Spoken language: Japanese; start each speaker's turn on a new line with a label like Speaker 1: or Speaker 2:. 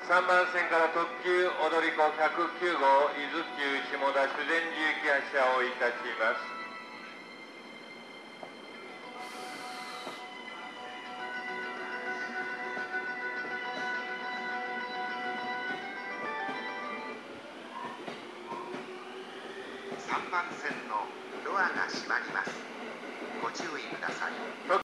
Speaker 1: 3番線から特急踊り子109号伊豆急下田修善寺行き発車をいたします。
Speaker 2: 3番線のドアが閉まります。ご注意ください。